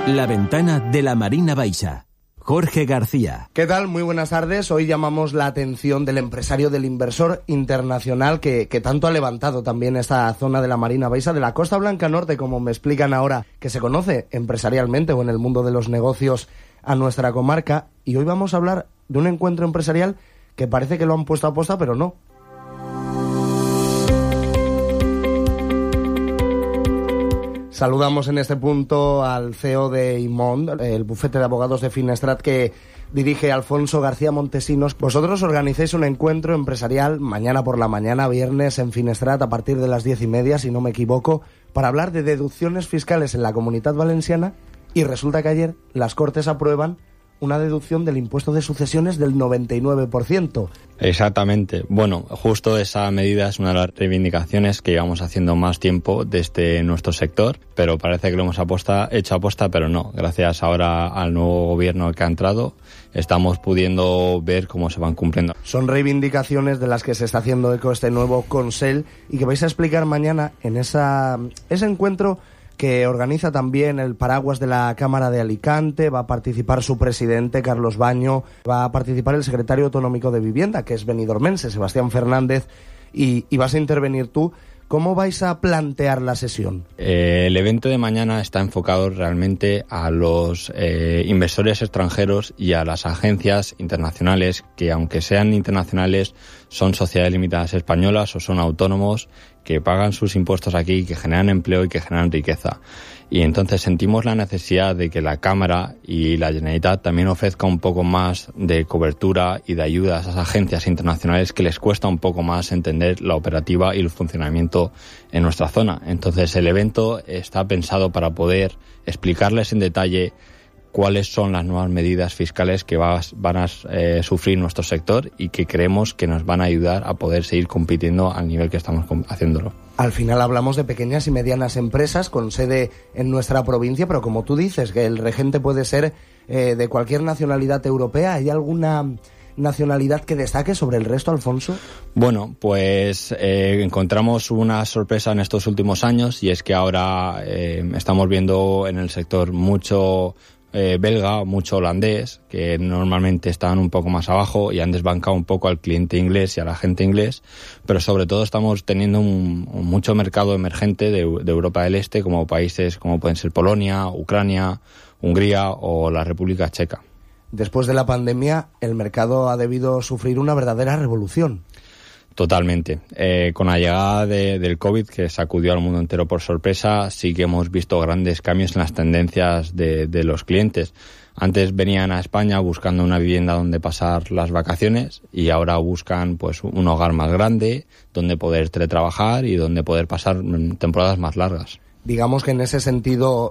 La ventana de la Marina Baixa. Jorge García. ¿Qué tal? Muy buenas tardes. Hoy llamamos la atención del empresario, del inversor internacional que tanto ha levantado también esta zona de la Marina Baixa, de la Costa Blanca Norte, como me explican ahora, que se conoce empresarialmente o en el mundo de los negocios a nuestra comarca. Y hoy vamos a hablar de un encuentro empresarial que parece que lo han puesto a posta, pero no. Saludamos en este punto al CEO de Imond, el bufete de abogados de Finestrat que dirige Alfonso García Montesinos. Vosotros organizáis un encuentro empresarial mañana por la mañana, viernes, en Finestrat, a partir de las 10:30, si no me equivoco, para hablar de deducciones fiscales en la Comunitat Valenciana, y resulta que ayer las Cortes aprueban una deducción del impuesto de sucesiones del 99%. Exactamente. Bueno, justo esa medida es una de las reivindicaciones que llevamos haciendo más tiempo desde nuestro sector, pero parece que lo hemos hecho aposta, pero no. Gracias ahora al nuevo gobierno que ha entrado, estamos pudiendo ver cómo se van cumpliendo. Son reivindicaciones de las que se está haciendo eco este nuevo Consell y que vais a explicar mañana en ese encuentro que organiza también el paraguas de la Cámara de Alicante. Va a participar su presidente, Carlos Baño, va a participar el secretario autonómico de Vivienda, que es benidormense, Sebastián Fernández, y vas a intervenir tú. ¿Cómo vais a plantear la sesión? El evento de mañana está enfocado realmente a los inversores extranjeros y a las agencias internacionales que, aunque sean internacionales, son sociedades limitadas españolas o son autónomos que pagan sus impuestos aquí, que generan empleo y que generan riqueza. Y entonces sentimos la necesidad de que la Cámara y la Generalitat también ofrezca un poco más de cobertura y de ayuda a esas agencias internacionales que les cuesta un poco más entender la operativa y el funcionamiento en nuestra zona. Entonces el evento está pensado para poder explicarles en detalle cuáles son las nuevas medidas fiscales que van a sufrir nuestro sector y que creemos que nos van a ayudar a poder seguir compitiendo al nivel que estamos haciéndolo. Al final hablamos de pequeñas y medianas empresas con sede en nuestra provincia, pero como tú dices, que el regente puede ser de cualquier nacionalidad europea. ¿Hay alguna nacionalidad que destaque sobre el resto, Alfonso? Bueno, pues encontramos una sorpresa en estos últimos años, y es que ahora estamos viendo en el sector mucho belga, mucho holandés, que normalmente están un poco más abajo y han desbancado un poco al cliente inglés y a la gente inglés, pero sobre todo estamos teniendo mucho mercado emergente de Europa del Este, como países como pueden ser Polonia, Ucrania, Hungría o la República Checa. Después de la pandemia, el mercado ha debido sufrir una verdadera revolución. Totalmente. Con la llegada del COVID, que sacudió al mundo entero por sorpresa, sí que hemos visto grandes cambios en las tendencias de los clientes. Antes venían a España buscando una vivienda donde pasar las vacaciones y ahora buscan pues un hogar más grande, donde poder teletrabajar y donde poder pasar temporadas más largas. Digamos que en ese sentido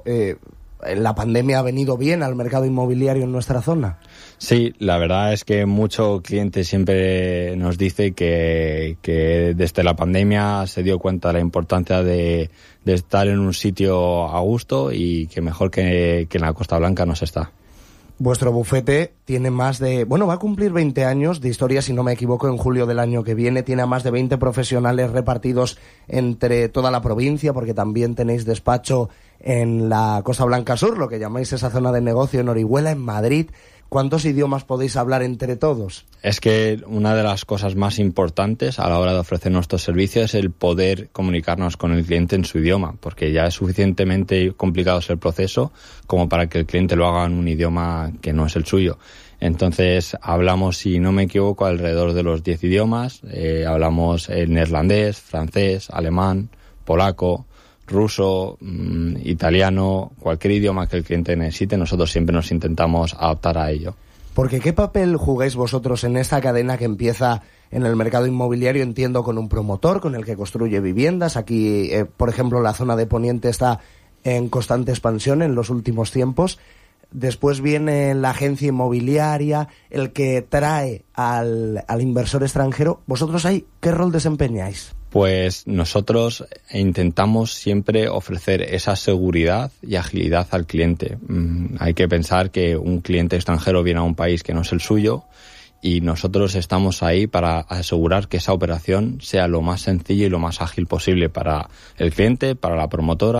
la pandemia ha venido bien al mercado inmobiliario en nuestra zona. Sí, la verdad es que mucho cliente siempre nos dice que desde la pandemia se dio cuenta de la importancia de estar en un sitio a gusto y que mejor que en la Costa Blanca no se está. Vuestro bufete tiene va a cumplir 20 años de historia, si no me equivoco, en julio del año que viene. Tiene a más de 20 profesionales repartidos entre toda la provincia, porque también tenéis despacho en la Costa Blanca Sur, lo que llamáis esa zona de negocio, en Orihuela, en Madrid. ¿Cuántos idiomas podéis hablar entre todos? Es que una de las cosas más importantes a la hora de ofrecer nuestros servicios es el poder comunicarnos con el cliente en su idioma, porque ya es suficientemente complicado el proceso como para que el cliente lo haga en un idioma que no es el suyo. Entonces hablamos, si no me equivoco, alrededor de los 10 idiomas. Hablamos el neerlandés, francés, alemán, polaco, ruso, italiano, cualquier idioma que el cliente necesite, nosotros siempre nos intentamos adaptar a ello. Porque ¿qué papel jugáis vosotros en esta cadena que empieza en el mercado inmobiliario? Entiendo con un promotor con el que construye viviendas. Aquí, por ejemplo, la zona de Poniente está en constante expansión en los últimos tiempos. Después viene la agencia inmobiliaria, el que trae al inversor extranjero. ¿Vosotros ahí qué rol desempeñáis? Pues nosotros intentamos siempre ofrecer esa seguridad y agilidad al cliente. Hay que pensar que un cliente extranjero viene a un país que no es el suyo y nosotros estamos ahí para asegurar que esa operación sea lo más sencilla y lo más ágil posible para el cliente, para la promotora.